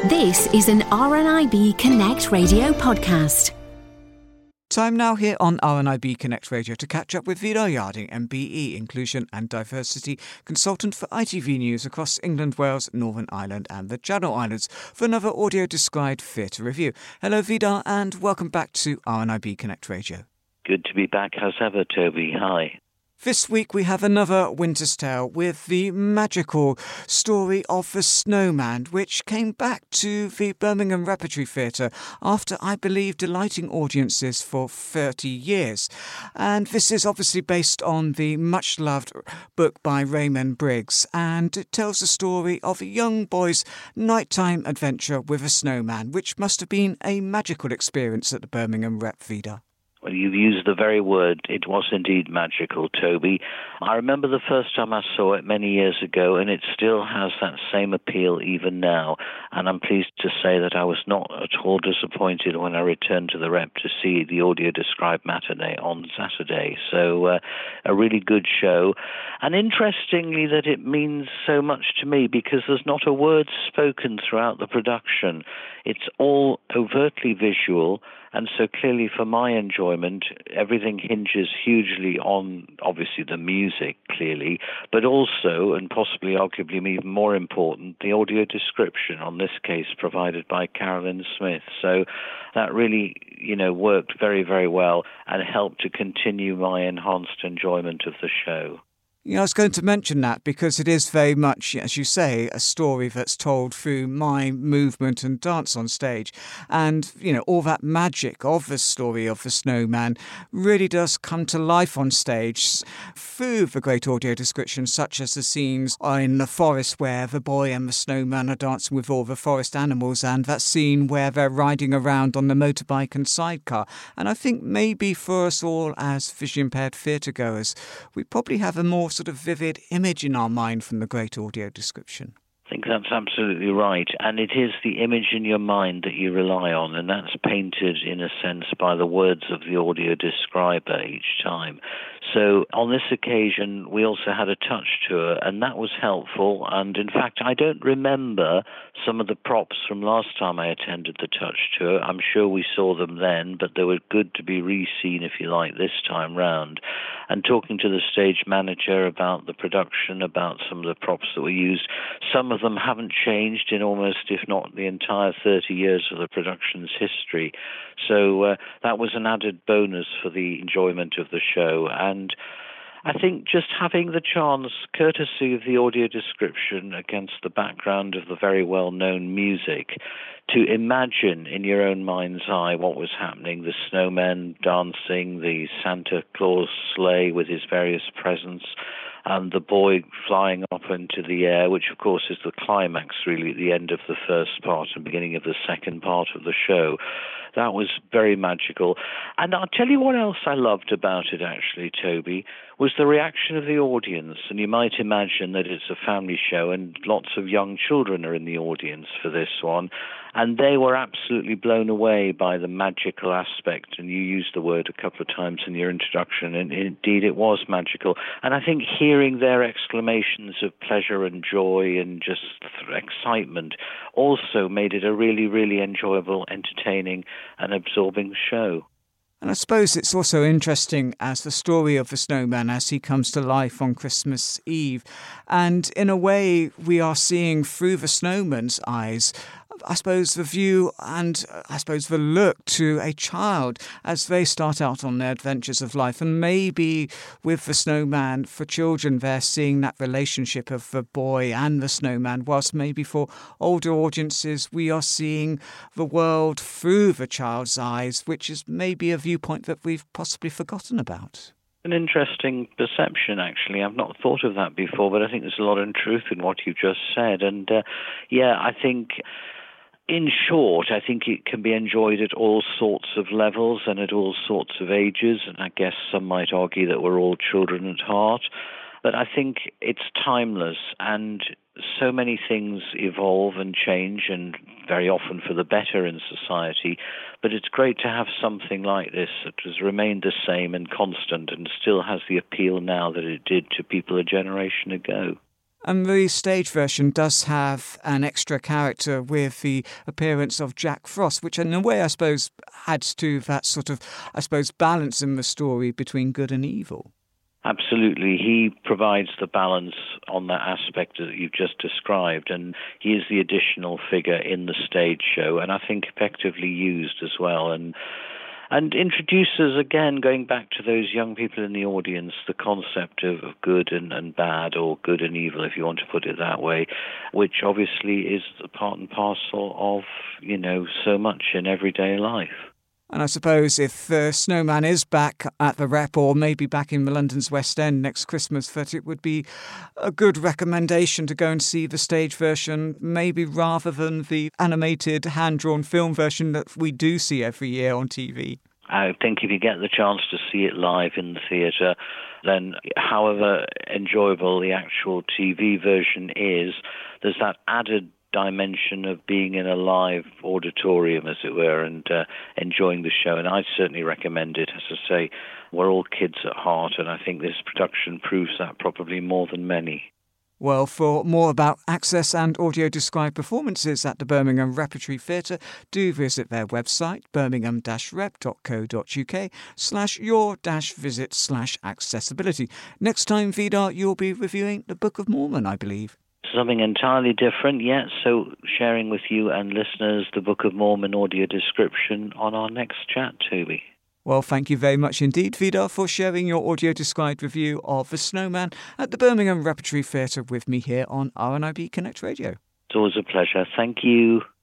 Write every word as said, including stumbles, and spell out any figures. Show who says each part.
Speaker 1: This is an R N I B Connect radio podcast.
Speaker 2: Time now here on R N I B Connect Radio to catch up with Vidar Yarding, M B E, Inclusion and Diversity Consultant for I T V News across England, Wales, Northern Ireland and the Channel Islands for another audio-described theatre review. Hello Vidar and welcome back to R N I B Connect Radio.
Speaker 3: Good to be back as ever, Toby. Hi.
Speaker 2: This week we have another Winter's Tale with the magical story of the Snowman, which came back to the Birmingham Repertory Theatre after, I believe, delighting audiences for thirty years. And this is obviously based on the much-loved book by Raymond Briggs, and it tells the story of a young boy's nighttime adventure with a snowman, which must have been a magical experience at the Birmingham Rep Theatre.
Speaker 3: Well, you've used the very word. It was indeed magical, Toby. I remember the first time I saw it many years ago, and it still has that same appeal even now. And I'm pleased to say that I was not at all disappointed when I returned to the Rep to see the audio-described matinee on Saturday. So uh, a really good show. And interestingly that it means so much to me because there's not a word spoken throughout the production. It's all overtly visual. And so clearly for my enjoyment, everything hinges hugely on, obviously, the music, clearly, but also, and possibly arguably even more important, the audio description, on this case provided by Carolyn Smith. So that really, you know, worked very, very well and helped to continue my enhanced enjoyment of the show.
Speaker 2: You know, I was going to mention that because it is very much, as you say, a story that's told through my movement and dance on stage. And, you know, all that magic of the story of the Snowman really does come to life on stage through the great audio description, such as the scenes in the forest where the boy and the snowman are dancing with all the forest animals, and that scene where they're riding around on the motorbike and sidecar. And I think maybe for us all as vision-impaired theatre-goers, we probably have a more sort of vivid image in our mind from the great audio description.
Speaker 3: I think that's absolutely right. And it is the image in your mind that you rely on, and that's painted, in a sense, by the words of the audio describer each time. So on this occasion, we also had a touch tour, and that was helpful. And in fact, I don't remember some of the props from last time I attended the touch tour. I'm sure we saw them then, but they were good to be re-seen, if you like, this time round. And talking to the stage manager about the production, about some of the props that were used, some of them haven't changed in almost, if not the entire thirty years of the production's history. So uh, that was an added bonus for the enjoyment of the show. And I think just having the chance, courtesy of the audio description against the background of the very well-known music, to imagine in your own mind's eye what was happening, the snowmen dancing, the Santa Claus sleigh with his various presents, and the boy flying up into the air, which of course is the climax really at the end of the first part and beginning of the second part of the show. That was very magical. And I'll tell you what else I loved about it, actually, Toby, was the reaction of the audience. And you might imagine that it's a family show and lots of young children are in the audience for this one. And they were absolutely blown away by the magical aspect. And you used the word a couple of times in your introduction, and indeed it was magical. And I think hearing their exclamations of pleasure and joy and just excitement also made it a really, really enjoyable, entertaining and absorbing show.
Speaker 2: And I suppose it's also interesting as the story of the snowman as he comes to life on Christmas Eve. And in a way, we are seeing through the snowman's eyes, I suppose, the view and I suppose the look to a child as they start out on their adventures of life. And maybe with the snowman, for children, they're seeing that relationship of the boy and the snowman, whilst maybe for older audiences, we are seeing the world through the child's eyes, which is maybe a viewpoint that we've possibly forgotten about.
Speaker 3: An interesting perception, actually. I've not thought of that before, but I think there's a lot of truth in what you've just said. And, uh, yeah, I think, in short, I think it can be enjoyed at all sorts of levels and at all sorts of ages. And I guess some might argue that we're all children at heart. But I think it's timeless, and so many things evolve and change, and very often for the better in society. But it's great to have something like this that has remained the same and constant and still has the appeal now that it did to people a generation ago.
Speaker 2: And the stage version does have an extra character with the appearance of Jack Frost, which in a way, I suppose, adds to that sort of, I suppose, balance in the story between good and evil.
Speaker 3: Absolutely. He provides the balance on that aspect that you've just described, and he is the additional figure in the stage show, and I think effectively used as well. And And introduces, again, going back to those young people in the audience, the concept of, of good and, and bad, or good and evil, if you want to put it that way, which obviously is part and parcel of, you know, so much in everyday life.
Speaker 2: And I suppose if the Snowman is back at the Rep, or maybe back in London's West End next Christmas, that it would be a good recommendation to go and see the stage version, maybe rather than the animated hand-drawn film version that we do see every year on T V.
Speaker 3: I think if you get the chance to see it live in the theatre, then however enjoyable the actual T V version is, there's that added dimension of being in a live auditorium, as it were, and uh, enjoying the show. And I certainly recommend it. As I say, we're all kids at heart, and I think this production proves that probably more than many.
Speaker 2: Well, for more about access and audio-described performances at the Birmingham Repertory Theatre, do visit their website, birmingham dash rep dot co dot uk slash your dash visit slash accessibility. Next time, Vidar, you'll be reviewing the Book of Mormon, I believe.
Speaker 3: Something entirely different, yes. So sharing with you and listeners the Book of Mormon audio description on our next chat, Toby.
Speaker 2: Well, thank you very much indeed, Vidar, for sharing your audio-described review of The Snowman at the Birmingham Repertory Theatre with me here on R N I B Connect Radio.
Speaker 3: It's always a pleasure. Thank you.